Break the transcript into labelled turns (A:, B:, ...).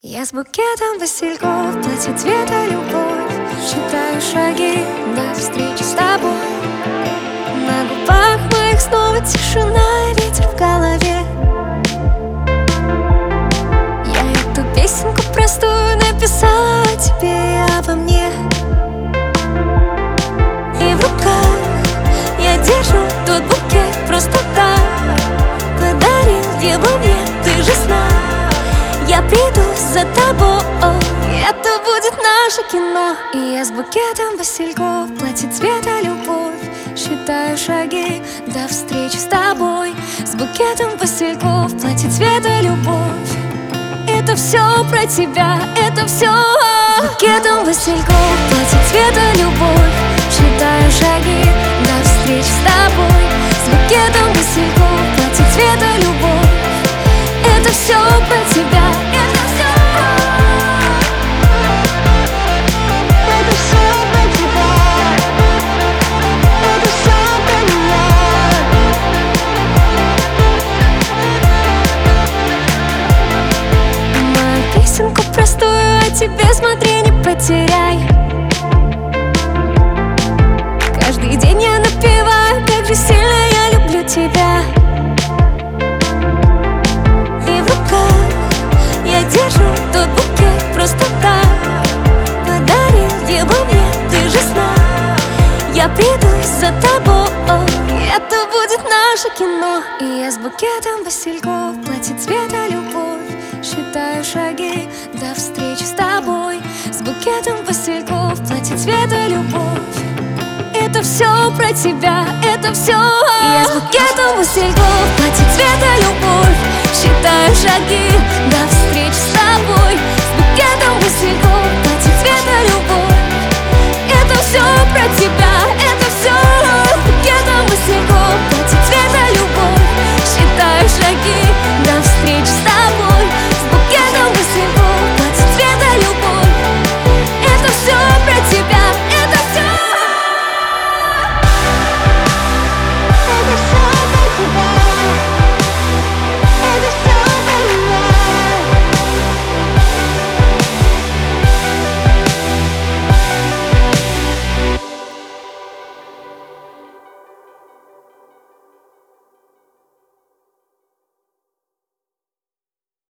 A: Я с букетом васильков, платье цвета любовь. Считаю шаги до встречи с тобой. На губах моих снова тишина и ветер в голове. Я эту песенку простую написала о тебе и обо мне. И в руках я держу тот букет просто так. Подарил его мне, ты же знай. Я приду за тобой, это будет наше кино. И я с букетом васильков, платье цвета любовь. Считаю шаги до встречи с тобой. С букетом васильков, платье цвета любовь. Это все про тебя, это все. С букетом васильков, платье цвета любовь. Считаю шаги до встречи с тобой. С букетом васильков, платье цвета любовь. Это все про тебя, это все. Это все про тебя. Это все про меня. Мою песенку простую о тебе смотри, не потеряй. Каждый день я напеваю, как же сильно я люблю тебя. Держу тот букет просто так. Подарил его мне, ты же знай. Я приду за тобой, это будет наше кино. И я с букетом васильков, платье цвета любовь. Считаю шаги до встречи с тобой. С букетом васильков, платье цвета любовь. Это все про тебя, это все. И я с букетом васильков, платье цвета любовь. Считаю шаги до встречи с тобой.